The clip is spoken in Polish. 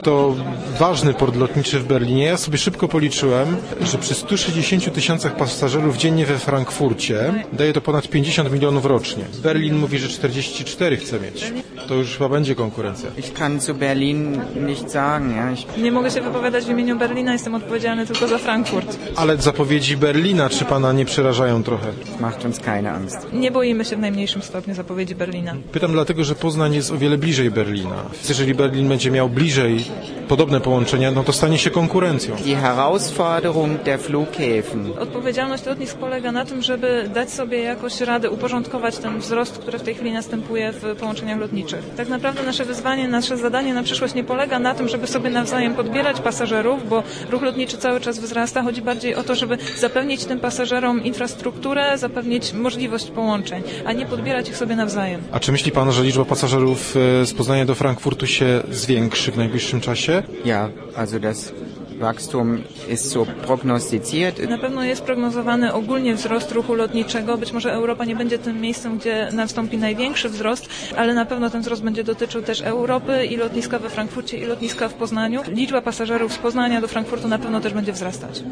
To ważny port lotniczy w Berlinie. Ja sobie szybko policzyłem, że przy 160 tysiącach pasażerów dziennie we Frankfurcie daje to ponad 50 milionów rocznie. Berlin mówi, że 44 chce mieć. To już chyba będzie konkurencja. Ich kann zu Berlin nicht sagen. Ja. Nie mogę się wypowiadać w imieniu Berlina, jestem odpowiedzialny tylko za Frankfurt. Ale zapowiedzi Berlina, czy pana nie przerażają trochę? Macht uns keine Angst. Nie boimy się w najmniejszym stopniu zapowiedzi Berlina. Pytam dlatego, że Poznań jest o wiele bliżej Berlina. Jeżeli Berlin będzie miał bliżej podobne połączenia, no to stanie się konkurencją. Die Herausforderung der Flughäfen. Odpowiedzialność lotnisk polega na tym, żeby dać sobie jakoś radę uporządkować ten wzrost, który w tej chwili następuje w połączeniach lotniczych. Tak naprawdę nasze wyzwanie, nasze zadanie na przyszłość nie polega na tym, żeby sobie nawzajem podbierać pasażerów, bo ruch lotniczy cały czas wzrasta. Chodzi bardziej o to, żeby zapewnić tym pasażerom infrastrukturę, zapewnić możliwość połączeń, a nie podbierać ich sobie nawzajem. A czy myśli pan, że liczba pasażerów z Poznania do Frankfurtu się zwiększy w najbliższym czasie? Ja, also das Wachstum ist so prognostiziert. Na pewno jest prognozowany ogólnie wzrost ruchu lotniczego. Być może Europa nie będzie tym miejscem, gdzie nastąpi największy wzrost, ale na pewno ten wzrost będzie dotyczył też Europy i lotniska we Frankfurcie, i lotniska w Poznaniu. Liczba pasażerów z Poznania do Frankfurtu na pewno też będzie wzrastać.